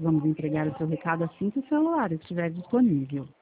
Vamos entregar o seu recado assim que o celular estiver disponível.